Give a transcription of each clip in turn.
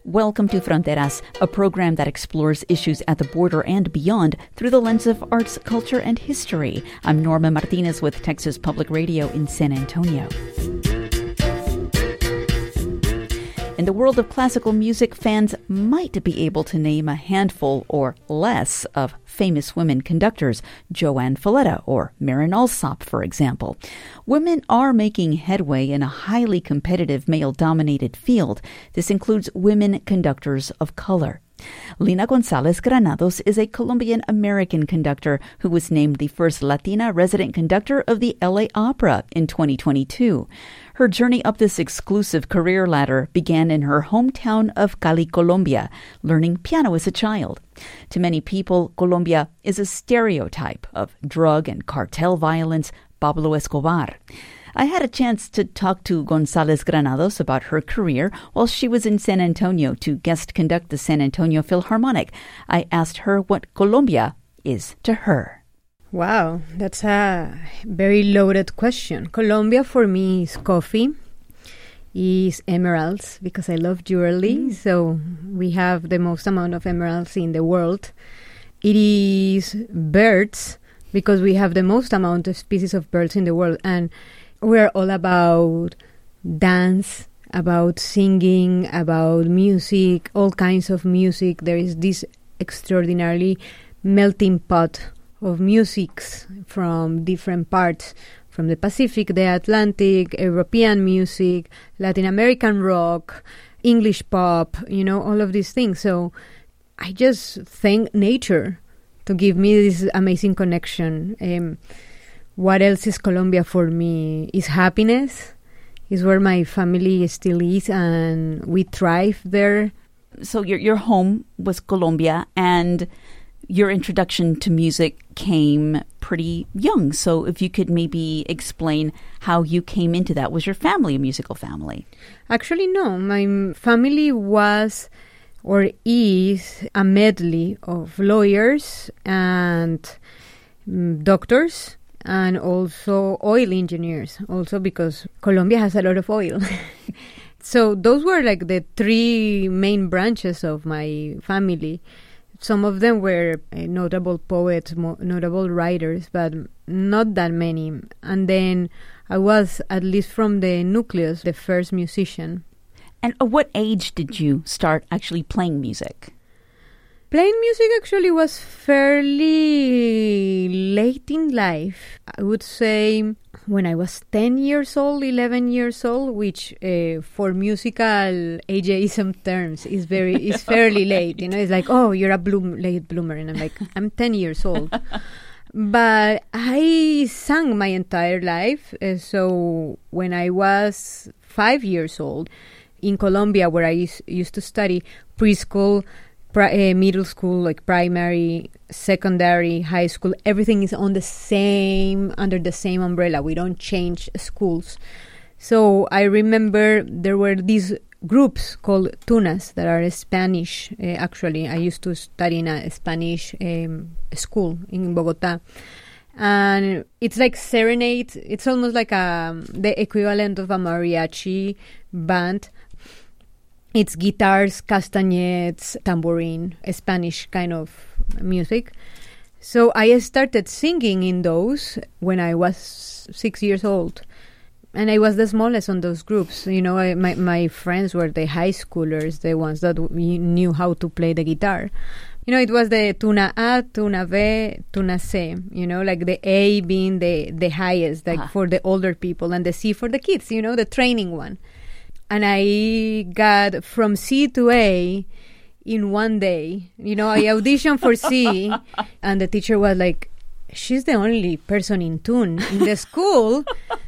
Welcome to Fronteras, a program that explores issues at the border and beyond through the lens of arts, culture, and history. I'm Norma Martinez with Texas Public Radio in San Antonio. In the world of classical music, fans might be able to name a handful or less of famous women conductors, Joan Falletta or Marin Alsop, for example. Women are making headway in a highly competitive male-dominated field. This includes women conductors of color. Lina Gonzalez Granados is a Colombian-American conductor who was named the first Latina resident conductor of the LA Opera in 2022. Her journey up this exclusive career ladder began in her hometown of Cali, Colombia, learning piano as a child. To many people, Colombia is a stereotype of drug and cartel violence, Pablo Escobar. I had a chance to talk to Gonzalez Granados about her career while she was in San Antonio to guest conduct the San Antonio Philharmonic. I asked her what Colombia is to her. Wow, that's a very loaded question. Colombia for me is coffee, is emeralds, because I love jewelry. So we have the most amount of emeralds in the world. It is birds, because we have the most amount of species of birds in the world. And we're all about dance, about singing, about music, all kinds of music. There is this extraordinarily melting pot of musics from different parts, from the Pacific, the Atlantic, European music, Latin American rock, English pop, all of these things. So I just thank nature to give me this amazing connection. What else is Colombia for me? Is happiness. Is where my family still is, and we thrive there. So your home was Colombia, and your introduction to music came pretty young. So if you could maybe explain how you came into that. Was your family a musical family? Actually, no. My family was or is a medley of lawyers and doctors and also oil engineers, also because Colombia has a lot of oil. So those were like the three main branches of my family. Some of them were notable poets, notable writers, but not that many. And then I was, at least from the nucleus, the first musician. And at what age did you start actually playing music? Playing music actually was fairly late in life. I would say when I was 10 years old, 11 years old, which for musical ageism terms is fairly late. It's like, oh, you're a late bloomer. And I'm like, I'm 10 years old. But I sang my entire life. So when I was 5 years old, in Colombia, where I used to study preschool, middle school, like primary, secondary, high school, everything is under the same umbrella. We don't change schools. So I remember there were these groups called tunas that are Spanish. Actually, I used to study in a Spanish school in Bogota. And it's like serenade. It's almost like the equivalent of a mariachi band. It's guitars, castanets, tambourine, Spanish kind of music. So I started singing in those when I was 6 years old. And I was the smallest on those groups. My friends were the high schoolers, the ones that knew how to play the guitar. It was the tuna A, tuna B, tuna C, like the A being the highest, like for the older people, and the C for the kids, the training one. And I got from C to A in one day. I auditioned for C, and the teacher was like, she's the only person in tune in the school,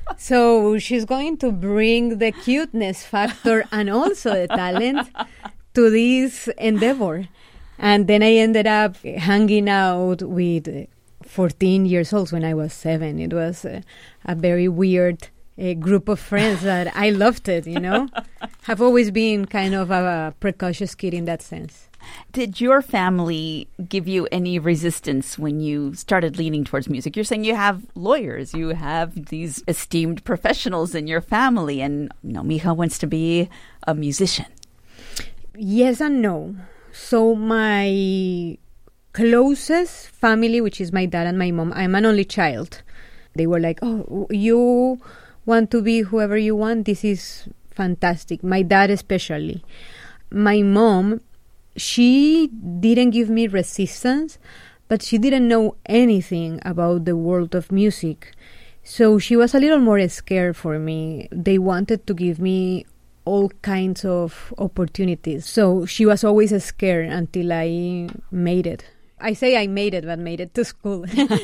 so she's going to bring the cuteness factor and also the talent to this endeavor. And then I ended up hanging out with 14 years old when I was 7. It was a very weird group of friends that I loved it, Have always been kind of a precocious kid in that sense. Did your family give you any resistance when you started leaning towards music? You're saying you have lawyers, you have these esteemed professionals in your family, and mija wants to be a musician. Yes and no. So my closest family, which is my dad and my mom, I'm an only child. They were like, oh, you want to be whoever you want? This is fantastic. My dad especially. My mom, she didn't give me resistance, but she didn't know anything about the world of music. So she was a little more scared for me. They wanted to give me all kinds of opportunities. So she was always scared until I made it. I say I made it, but made it to school.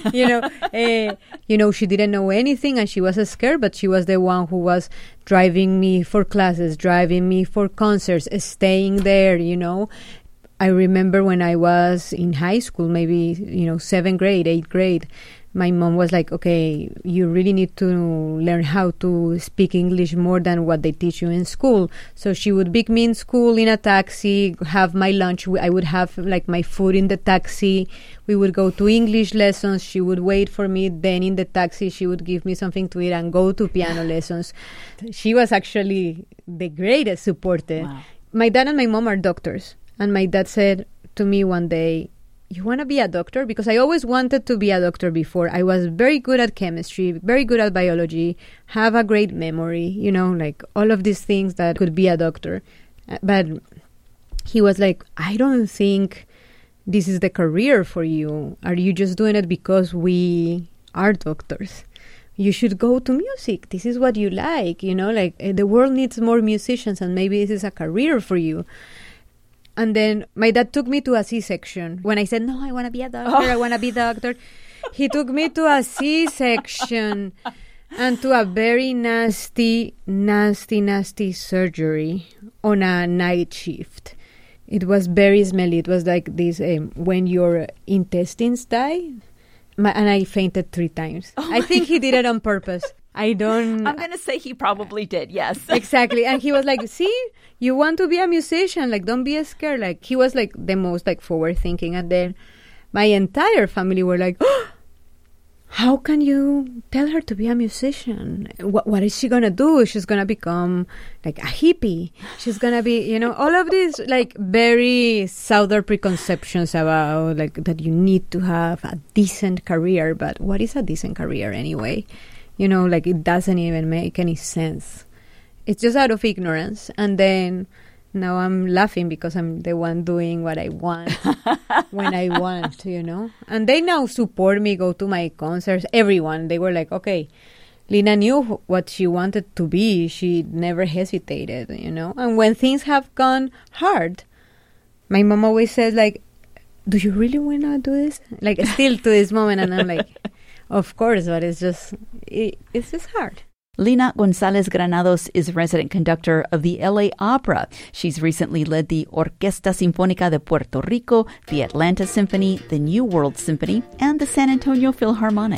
She didn't know anything and she was scared, but she was the one who was driving me for classes, driving me for concerts, staying there, I remember when I was in high school, maybe, 7th grade, 8th grade, my mom was like, okay, you really need to learn how to speak English more than what they teach you in school. So she would pick me in school in a taxi, have my lunch. I would have like my food in the taxi. We would go to English lessons. She would wait for me. Then in the taxi, she would give me something to eat and go to piano lessons. She was actually the greatest supporter. Wow. My dad and my mom are doctors. And my dad said to me one day, you want to be a doctor? Because I always wanted to be a doctor before. I was very good at chemistry, very good at biology, have a great memory, like all of these things that could be a doctor. But he was like, I don't think this is the career for you. Are you just doing it because we are doctors? You should go to music. This is what you like, the world needs more musicians and maybe this is a career for you. And then my dad took me to a C-section. When I said, no, I want to be a doctor, I want to be a doctor, he took me to a C-section and to a very nasty, nasty, nasty surgery on a night shift. It was very smelly. It was like this, when your intestines die. And I fainted 3 times. I think he did it on purpose. I'm going to say he probably did, yes. Exactly. And he was like, see, you want to be a musician. Like, don't be scared. Like, he was like the most like forward thinking. And then my entire family were like, oh, how can you tell her to be a musician? What is she going to do? She's going to become like a hippie. She's going to be, all of these like very southern preconceptions about like that you need to have a decent career. But what is a decent career anyway? Like it doesn't even make any sense. It's just out of ignorance. And then now I'm laughing because I'm the one doing what I want when I want, And they now support me, go to my concerts, everyone. They were like, okay, Lina knew what she wanted to be. She never hesitated, And when things have gone hard, my mom always says like, do you really want to do this? Like still to this moment. And I'm like... Of course, but it's just hard. Lina González Granados is resident conductor of the LA Opera. She's recently led the Orquesta Sinfónica de Puerto Rico, the Atlanta Symphony, the New World Symphony, and the San Antonio Philharmonic.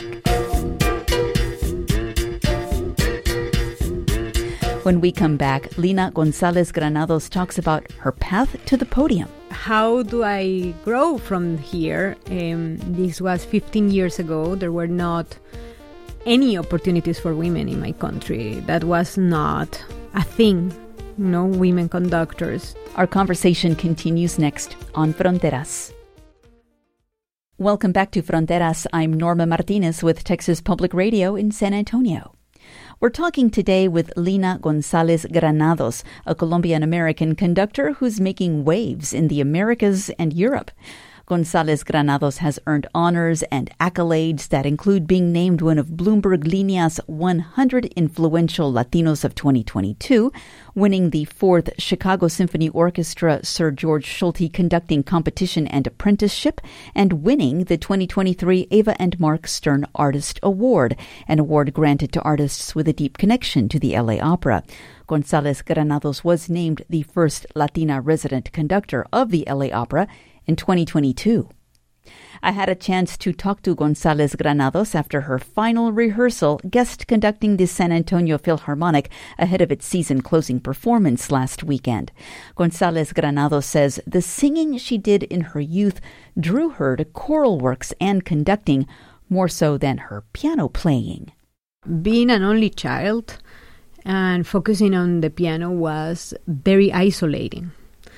When we come back, Lina González Granados talks about her path to the podium. How do I grow from here? This was 15 years ago. There were not any opportunities for women in my country. That was not a thing, women conductors. Our conversation continues next on Fronteras. Welcome back to Fronteras. I'm Norma Martinez with Texas Public Radio in San Antonio. We're talking today with Lina González Granados, a Colombian-American conductor who's making waves in the Americas and Europe. González Granados has earned honors and accolades that include being named one of Bloomberg Línea's 100 Influential Latinos of 2022, winning the 4th Chicago Symphony Orchestra Sir George Solti Conducting Competition and Apprenticeship, and winning the 2023 Ava and Mark Stern Artist Award, an award granted to artists with a deep connection to the LA Opera. González Granados was named the first Latina resident conductor of the LA Opera in 2022. I had a chance to talk to González Granados after her final rehearsal, guest conducting the San Antonio Philharmonic ahead of its season-closing performance last weekend. González Granados says the singing she did in her youth drew her to choral works and conducting more so than her piano playing. Being an only child and focusing on the piano was very isolating.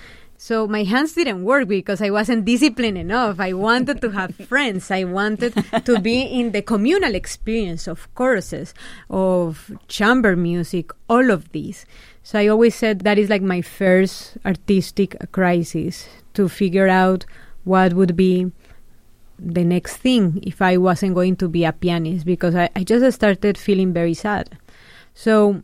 So my hands didn't work because I wasn't disciplined enough. I wanted to have friends. I wanted to be in the communal experience of choruses, of chamber music, all of these. So I always said that is like my first artistic crisis, to figure out what would be the next thing if I wasn't going to be a pianist, because I just started feeling very sad. So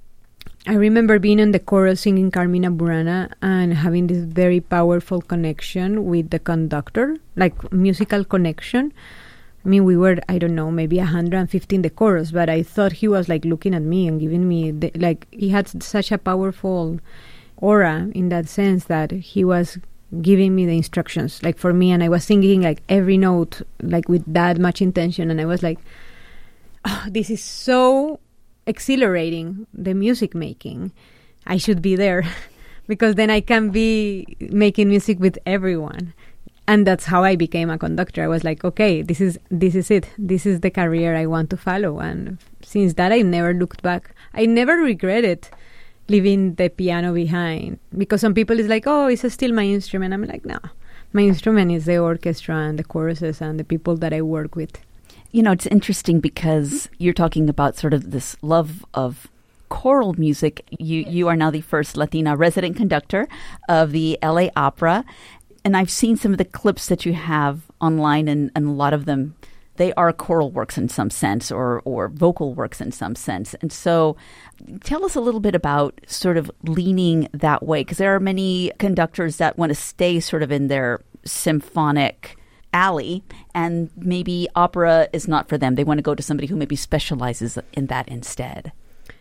I remember being in the chorus singing Carmina Burana and having this very powerful connection with the conductor, like musical connection. I mean, we were, I don't know, maybe 150 in the chorus, but I thought he was like looking at me and giving me, he had such a powerful aura in that sense that he was giving me the instructions, like for me, and I was singing like every note, like with that much intention, and I was like, oh, this is so exhilarating, the music making. I should be there because then I can be making music with everyone. And that's how I became a conductor. I was like, okay, this is it. This is the career I want to follow. And since that, I never looked back. I never regretted leaving the piano behind, because some people is like, oh, it's still my instrument. I'm like, no, my instrument is the orchestra and the choruses and the people that I work with. You know, it's interesting because you're talking about sort of this love of choral music. You are now the first Latina resident conductor of the LA Opera. And I've seen some of the clips that you have online, and a lot of them, they are choral works in some sense, or vocal works in some sense. And so tell us a little bit about sort of leaning that way, because there are many conductors that want to stay sort of in their symphonic alley, and maybe opera is not for them. They want to go to somebody who maybe specializes in that instead.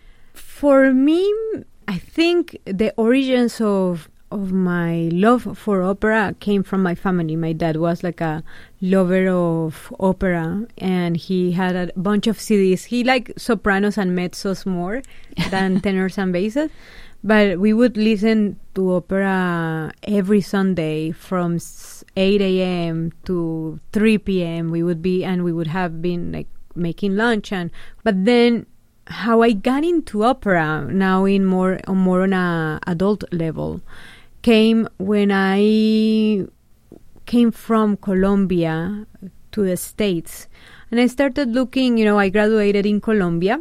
For me, I think the origins of my love for opera came from my family. My dad was like a lover of opera, and he had a bunch of CDs. He liked sopranos and mezzos more than tenors and basses. But we would listen to opera every Sunday from 8 a.m. to 3 p.m. We would have been like making lunch, but then how I got into opera now in more on a adult level came when I came from Colombia to the States, and I started looking. I graduated in Colombia,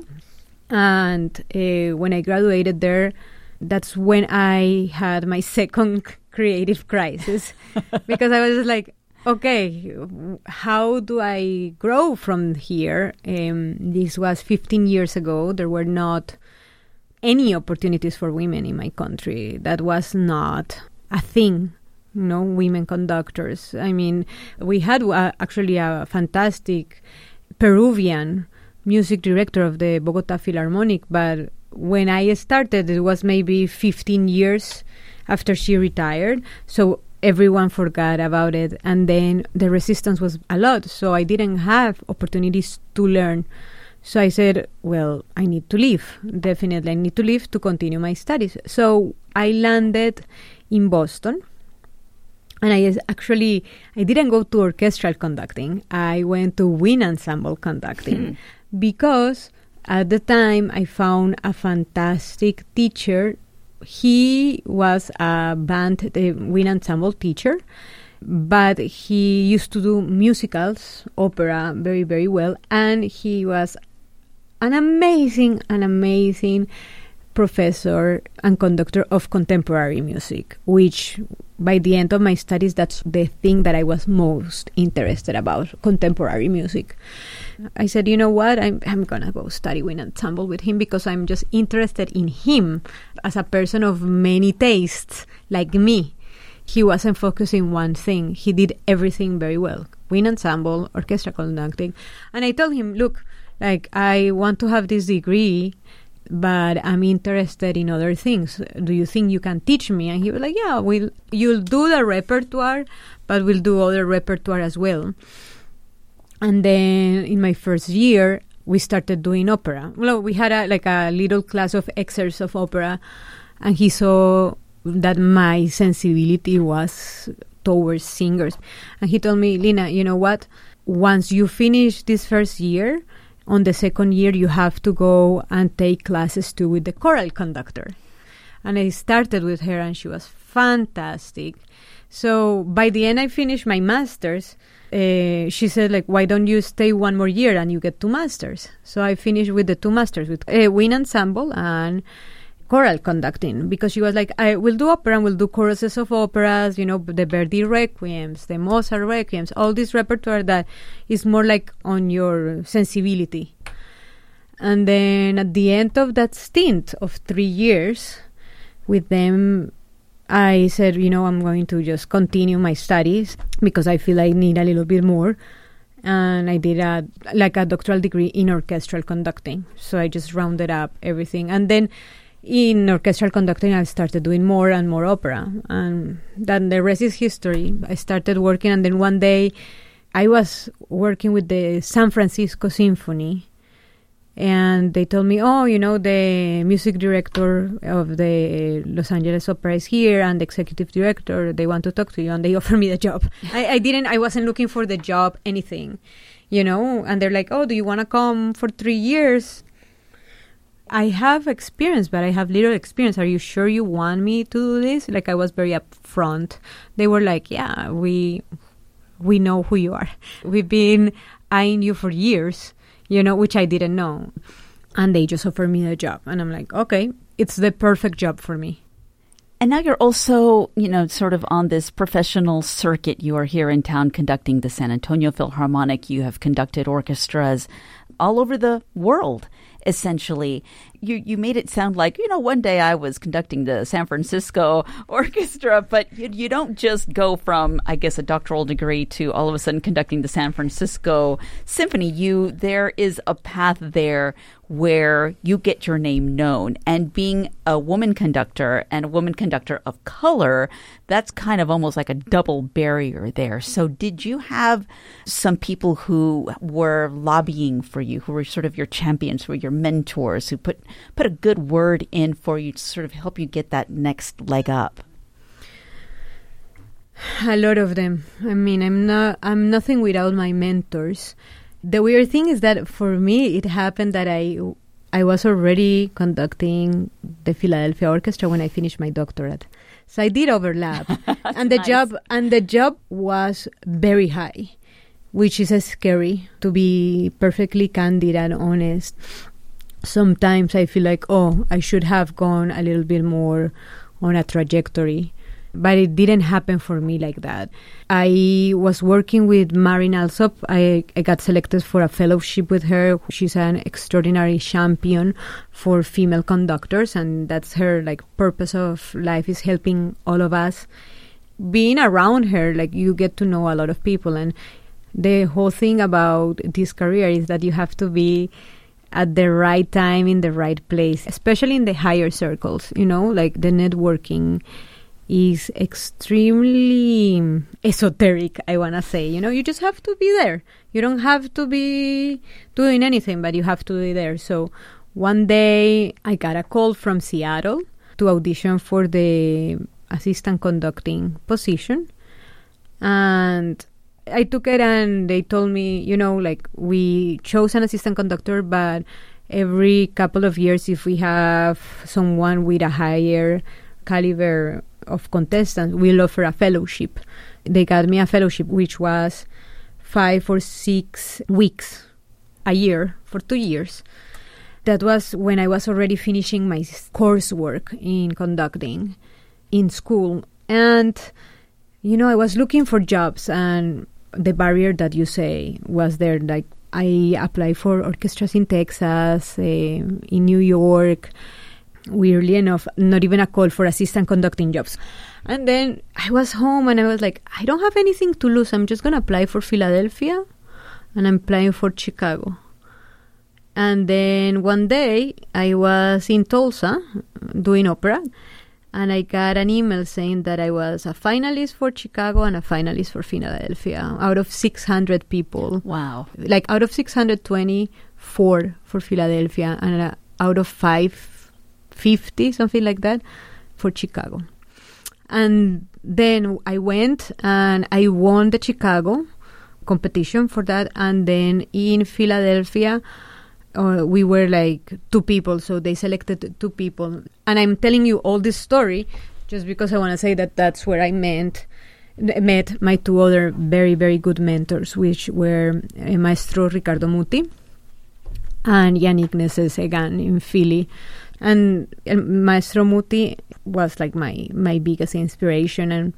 and when I graduated there, that's when I had my second creative crisis, because I was just like, okay, how do I grow from here? This was 15 years ago. There were not any opportunities for women in my country. That was not a thing, women conductors. I mean, we had actually a fantastic Peruvian music director of the Bogota Philharmonic, but when I started, it was maybe 15 years after she retired, so everyone forgot about it, and then the resistance was a lot, so I didn't have opportunities to learn. So I said, well, I need to leave. Definitely, I need to leave to continue my studies. So I landed in Boston, and I didn't go to orchestral conducting. I went to wind ensemble conducting because at the time I found a fantastic teacher. He was a wind ensemble teacher, but he used to do musicals, opera, very, very well, and he was an amazing professor and conductor of contemporary music, which by the end of my studies, that's the thing that I was most interested about, contemporary music. I said, you know what, I'm going to go study wind ensemble with him because I'm just interested in him as a person of many tastes, like me. He wasn't focusing one thing. He did everything very well. Wind ensemble, orchestra conducting. And I told him, look, like, I want to have this degree, but I'm interested in other things. Do you think you can teach me? And he was like, yeah, you'll do the repertoire, but we'll do other repertoire as well. And then in my first year, we started doing opera. Well, we had a little class of excerpts of opera, and he saw that my sensibility was towards singers. And he told me, Lina, you know what? Once you finish this first year, on the second year, you have to go and take classes too with the choral conductor. And I started with her, and she was fantastic. So by the end, I finished my master's. She said, like, why don't you stay one more year and you get 2 masters? So I finished with the 2 masters, with wind ensemble and choral conducting, because she was like, I will do opera and will do choruses of operas, you know, the Verdi requiems, the Mozart requiems, all this repertoire that is more like on your sensibility. And then at the end of that stint of 3 years with them, I said, you know, I'm going to just continue my studies because I feel I need a little bit more. And I did a doctoral degree in orchestral conducting. So I just rounded up everything. And then in orchestral conducting, I started doing more and more opera. And then the rest is history. I started working, and then one day I was working with the San Francisco Symphony. And they told me, oh, you know, the music director of the Los Angeles Opera is here, and the executive director, they want to talk to you, and they offered me the job. I wasn't looking for the job, anything, you know, and they're like, oh, do you want to come for 3 years? I have experience, but I have little experience. Are you sure you want me to do this? Like, I was very upfront. They were like, yeah, we know who you are. We've been eyeing you for years. You know, which I didn't know. And they just offered me the job. And I'm like, okay, it's the perfect job for me. And now you're also, you know, sort of on this professional circuit. You are here in town conducting the San Antonio Philharmonic. You have conducted orchestras all over the world, essentially. You made it sound like, you know, one day I was conducting the San Francisco Orchestra, but you don't just go from, I guess, a doctoral degree to all of a sudden conducting the San Francisco Symphony. There is a path there where you get your name known. And being a woman conductor and a woman conductor of color, that's kind of almost like a double barrier there. So did you have some people who were lobbying for you, who were sort of your champions, who were your mentors, who put a good word in for you to sort of help you get that next leg up? A lot of them. I mean, I'm nothing without my mentors. The weird thing is that for me, it happened that I was already conducting the Philadelphia Orchestra when I finished my doctorate. So I did overlap. And the job was very high, which is scary, to be perfectly candid and honest. Sometimes I feel like, oh, I should have gone a little bit more on a trajectory. But it didn't happen for me like that. I was working with Marin Alsop. I got selected for a fellowship with her. She's an extraordinary champion for female conductors, and that's her like purpose of life, is helping all of us. Being around her, like, you get to know a lot of people, and the whole thing about this career is that you have to be at the right time in the right place, especially in the higher circles, you know, like the networking is extremely esoteric, I want to say. You know, you just have to be there. You don't have to be doing anything, but you have to be there. So one day I got a call from Seattle to audition for the assistant conducting position. And I took it, and they told me, you know, like, we chose an assistant conductor, but every couple of years, if we have someone with a higher caliber of contestants, we'll offer a fellowship. They got me a fellowship, which was 5 or 6 weeks a year for 2 years. That was when I was already finishing my coursework in conducting in school. And, you know, I was looking for jobs, and the barrier that you say was there. Like, I applied for orchestras in Texas, in New York. Weirdly enough, not even a call for assistant conducting jobs. And then I was home, and I was like, I don't have anything to lose. I'm just going to apply for Philadelphia, and I'm applying for Chicago. And then one day I was in Tulsa doing opera, and I got an email saying that I was a finalist for Chicago and a finalist for Philadelphia out of 600 people. Wow. Like, out of 624 for Philadelphia, and out of 550, something like that, for Chicago. And then I went and I won the Chicago competition for that. And then in Philadelphia, we were like 2 people. So they selected 2 people. And I'm telling you all this story just because I want to say that that's where I met my two other very, very good mentors, which were Maestro Ricardo Muti and Yannick Nézet-Séguin in Philly. And Maestro Muti was like my biggest inspiration. And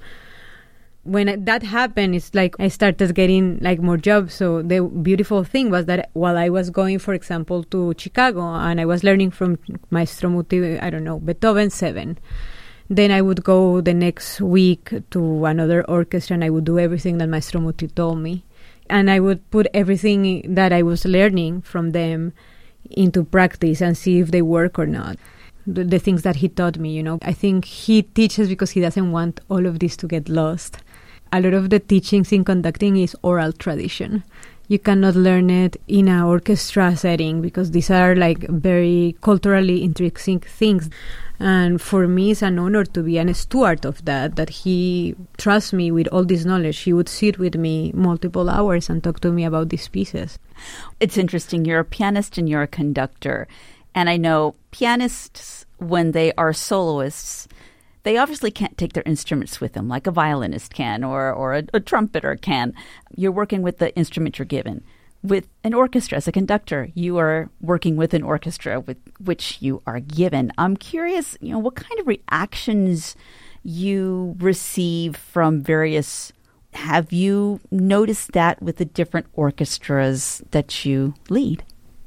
when that happened, it's like I started getting like more jobs. So the beautiful thing was that while I was going, for example, to Chicago and I was learning from Maestro Muti, I don't know, Beethoven 7, then I would go the next week to another orchestra and I would do everything that Maestro Muti told me. And I would put everything that I was learning from them into practice and see if they work or not. The things that he taught me, I think he teaches because he doesn't want all of this to get lost. A lot of the teachings in conducting is oral tradition. You cannot learn it in an orchestra setting because these are like very culturally intrinsic things. And for me, it's an honor to be a steward of that he trusts me with all this knowledge. He would sit with me multiple hours and talk to me about these pieces. It's interesting. You're a pianist and you're a conductor. And I know pianists, when they are soloists, they obviously can't take their instruments with them like a violinist can or a trumpeter can. You're working with the instrument you're given. With an orchestra, as a conductor, you are working with an orchestra with which you are given. I'm curious, what kind of reactions you receive from various. Have you noticed that with the different orchestras that you lead?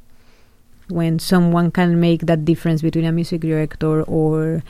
When someone can make that difference between a music director or,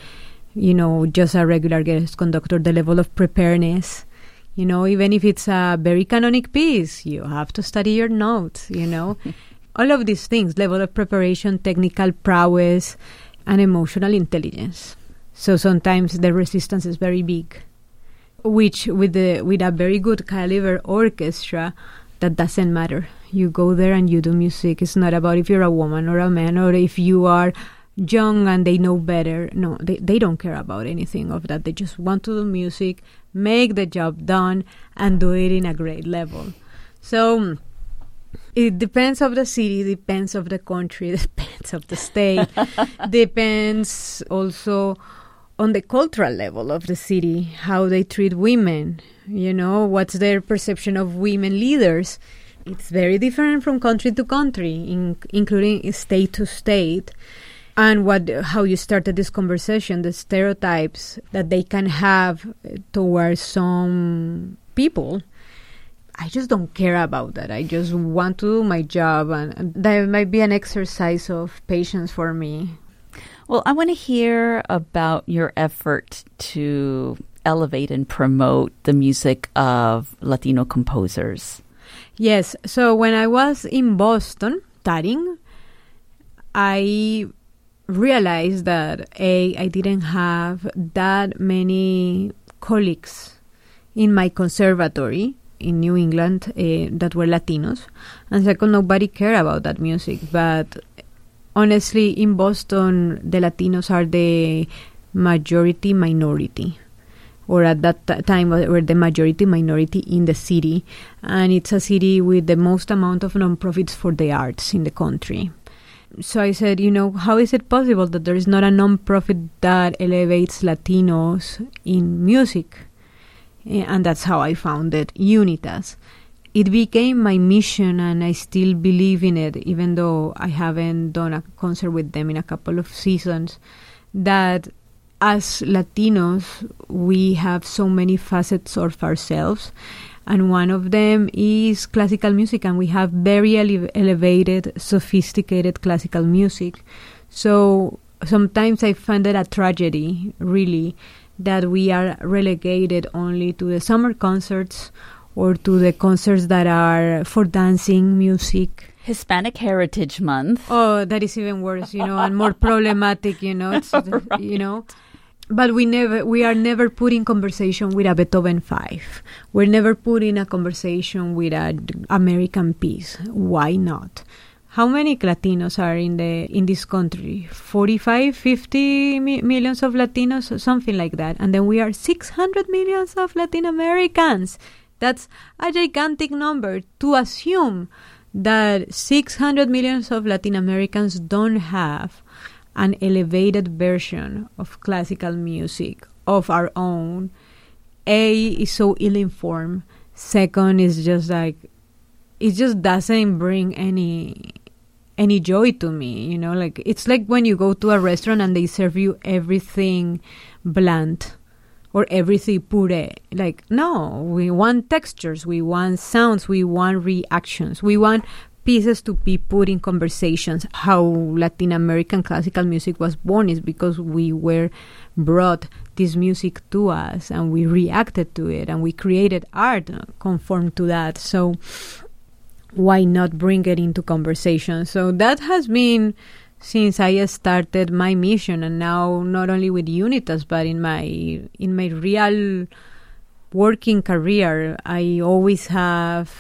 just a regular guest conductor, the level of preparedness. Even if it's a very canonic piece, you have to study your notes, All of these things, level of preparation, technical prowess, and emotional intelligence. So sometimes the resistance is very big, which with a very good caliber orchestra, that doesn't matter. You go there and you do music. It's not about if you're a woman or a man or if you are young and they know better. No, they don't care about anything of that. They just want to do music, make the job done, and do it in a great level. So it depends of the city, depends of the country, depends of the state, depends also on the cultural level of the city, how they treat women, what's their perception of women leaders. It's very different from country to country, including state to state. And how you started this conversation, the stereotypes that they can have towards some people. I just don't care about that. I just want to do my job, and that might be an exercise of patience for me. Well, I want to hear about your effort to elevate and promote the music of Latino composers. Yes. So when I was in Boston studying, I realized that I didn't have that many colleagues in my conservatory in New England that were Latinos, and second, nobody cared about that music. But honestly, in Boston, the Latinos are the majority minority, or at that time were the majority minority in the city, and it's a city with the most amount of nonprofits for the arts in the country. So I said, how is it possible that there is not a nonprofit that elevates Latinos in music? And that's how I founded Unitas. It became my mission, and I still believe in it, even though I haven't done a concert with them in a couple of seasons, that as Latinos, we have so many facets of ourselves. And one of them is classical music, and we have very elevated, sophisticated classical music. So sometimes I find it a tragedy, really, that we are relegated only to the summer concerts or to the concerts that are for dancing music. Hispanic Heritage Month. Oh, that is even worse, and more problematic, It's, But we are never put in conversation with a Beethoven 5. We're never put in a conversation with an American piece. Why not? How many Latinos are in this country? 45, 50 millions of Latinos, something like that. And then we are 600 millions of Latin Americans. That's a gigantic number. To assume that 600 millions of Latin Americans don't have an elevated version of classical music of our own, is so ill-informed. Second is just like, it just doesn't bring any joy to me, like it's like when you go to a restaurant and they serve you everything bland or everything puree. Like, no, we want textures, we want sounds, we want reactions, we want pieces to be put in conversations. How Latin American classical music was born is because we were brought this music to us and we reacted to it and we created art conform to that. So why not bring it into conversation? So that has been since I started my mission, and now not only with Unitas but in my real working career, I always have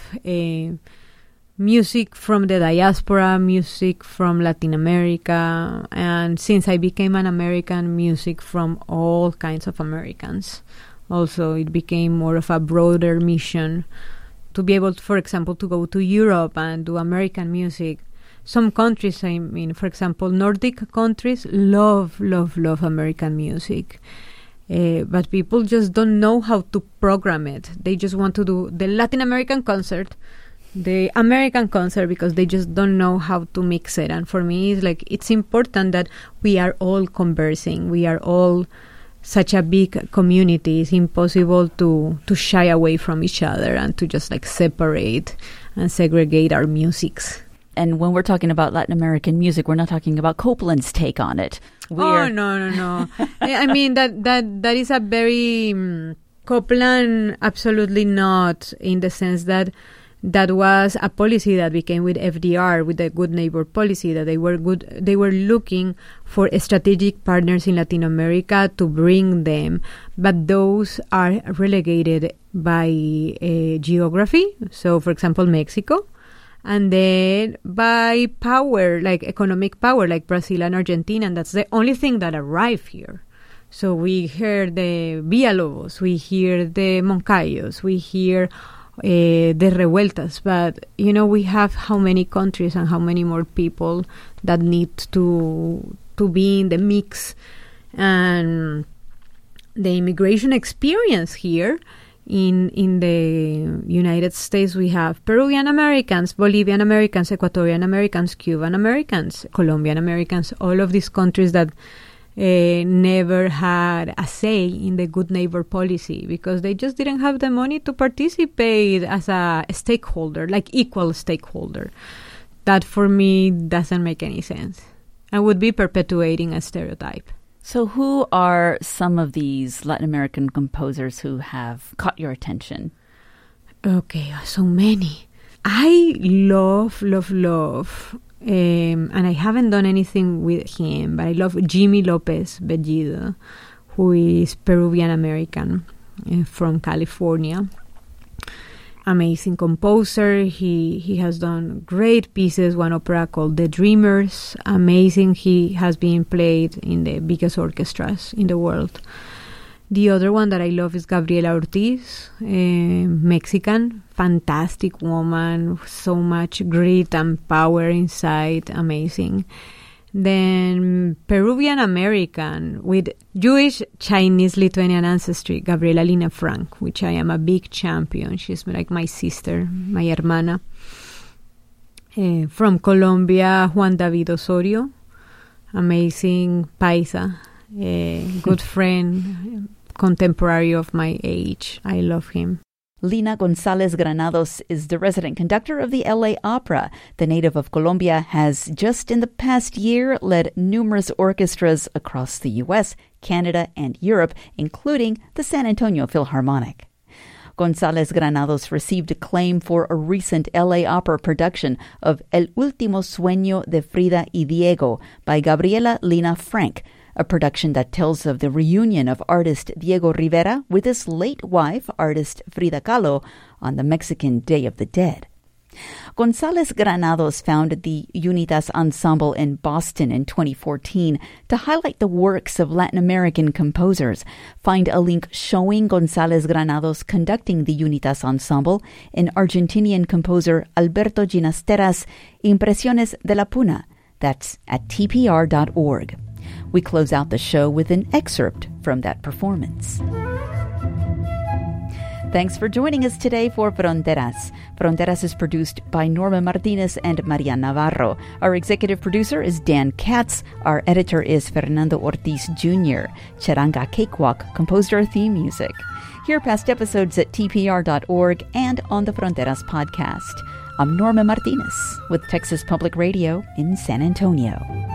music from the diaspora, music from Latin America, and since I became an American, music from all kinds of Americans. Also, it became more of a broader mission to be able to, for example, to go to Europe and do American music. Some countries, I mean, for example, Nordic countries love American music. But people just don't know how to program it. They just want to do the Latin American concert, the American concert, because they just don't know how to mix it. And for me, it's like, it's important that we are all conversing. We are all such a big community. It's impossible to shy away from each other and to just like separate and segregate our musics. And when we're talking about Latin American music, we're not talking about Copland's take on it. No. I mean, that is a very Copland, absolutely not, in the sense that was a policy that became with FDR, with the Good Neighbor policy, that they were looking for strategic partners in Latin America to bring them, but those are relegated by geography. So, for example, Mexico. And then by power, like economic power, like Brazil and Argentina, and that's the only thing that arrive here. So we hear the Villalobos, we hear the Moncayos, we hear the Revueltas, but we have how many countries and how many more people that need to be in the mix. And the immigration experience here in the United States, we have Peruvian Americans, Bolivian Americans, Ecuadorian Americans, Cuban Americans, Colombian Americans, all of these countries that never had a say in the Good Neighbor policy because they just didn't have the money to participate as a stakeholder, like equal stakeholder. That for me doesn't make any sense. I would be perpetuating a stereotype. So who are some of these Latin American composers who have caught your attention? Okay, so many. I love, and I haven't done anything with him, but I love Jimmy Lopez Bellido, who is Peruvian American from California. Amazing composer. He has done great pieces. One opera called The Dreamers. Amazing. He has been played in the biggest orchestras in the world. The other one that I love is Gabriela Ortiz, Mexican, fantastic woman, so much grit and power inside, amazing. Then Peruvian American with Jewish, Chinese, Lithuanian ancestry, Gabriela Lina Frank, which I am a big champion. She's like my sister, my hermana. From Colombia, Juan David Osorio, amazing paisa, good friend, contemporary of my age. I love him. Lina González Granados is the resident conductor of the LA Opera. The native of Colombia has just in the past year led numerous orchestras across the U.S., Canada, and Europe, including the San Antonio Philharmonic. González Granados received acclaim for a recent LA Opera production of El Último Sueño de Frida y Diego by Gabriela Lina Frank, a production that tells of the reunion of artist Diego Rivera with his late wife, artist Frida Kahlo, on the Mexican Day of the Dead. González Granados founded the Unitas Ensemble in Boston in 2014 to highlight the works of Latin American composers. Find a link showing González Granados conducting the Unitas Ensemble in Argentinian composer Alberto Ginastera's Impresiones de la Puna. That's at tpr.org. We close out the show with an excerpt from that performance. Thanks for joining us today for Fronteras. Fronteras is produced by Norma Martinez and Maria Navarro. Our executive producer is Dan Katz. Our editor is Fernando Ortiz Jr. Charanga Cakewalk composed our theme music. Hear past episodes at tpr.org and on the Fronteras podcast. I'm Norma Martinez with Texas Public Radio in San Antonio.